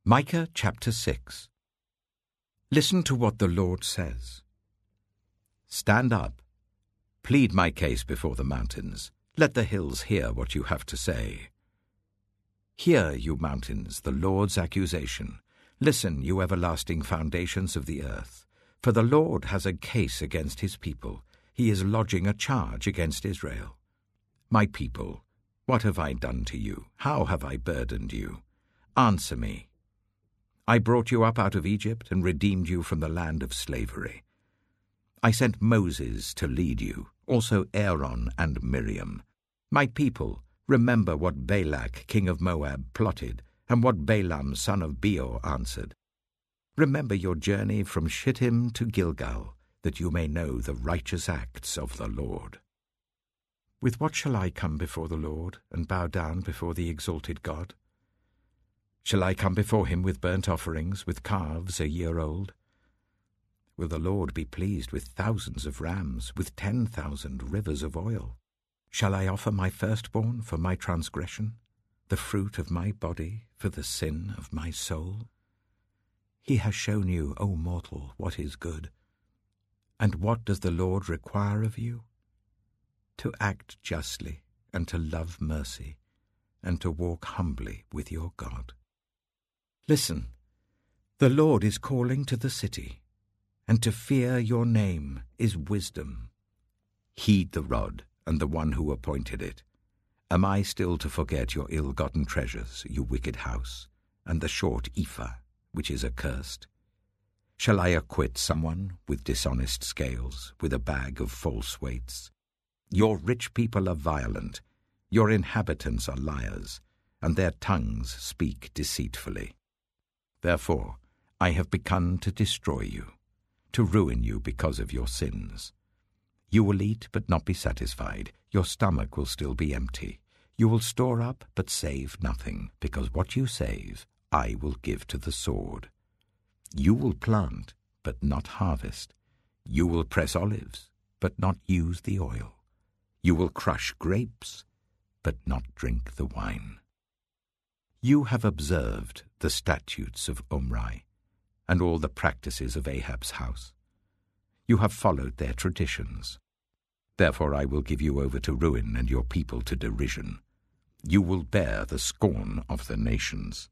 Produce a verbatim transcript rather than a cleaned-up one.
Micah chapter six. Listen to what the Lord says. Stand up. Plead my case before the mountains. Let the hills hear what you have to say. Hear, you mountains, the Lord's accusation. Listen, you everlasting foundations of the earth. For the Lord has a case against his people. He is lodging a charge against Israel. My people, what have I done to you? How have I burdened you? Answer me. I brought you up out of Egypt and redeemed you from the land of slavery. I sent Moses to lead you, also Aaron and Miriam. My people, remember what Balak, king of Moab, plotted, and what Balaam, son of Beor, answered. Remember your journey from Shittim to Gilgal, that you may know the righteous acts of the Lord. With what shall I come before the Lord, and bow down before the exalted God? Shall I come before him with burnt offerings, with calves a year old? Will the Lord be pleased with thousands of rams, with ten thousand rivers of oil? Shall I offer my firstborn for my transgression, the fruit of my body for the sin of my soul? He has shown you, O mortal, what is good. And what does the Lord require of you? To act justly, and to love mercy, and to walk humbly with your God. Listen, the Lord is calling to the city, and to fear your name is wisdom. Heed the rod and the one who appointed it. Am I still to forget your ill-gotten treasures, you wicked house, and the short ephah, which is accursed? Shall I acquit someone with dishonest scales, with a bag of false weights? Your rich people are violent, your inhabitants are liars, and their tongues speak deceitfully. Therefore, I have begun to destroy you, to ruin you because of your sins. You will eat but not be satisfied. Your stomach will still be empty. You will store up but save nothing, because what you save I will give to the sword. You will plant but not harvest. You will press olives but not use the oil. You will crush grapes but not drink the wine. You have observed the statutes of Omri, and all the practices of Ahab's house. You have followed their traditions. Therefore I will give you over to ruin and your people to derision. You will bear the scorn of the nations.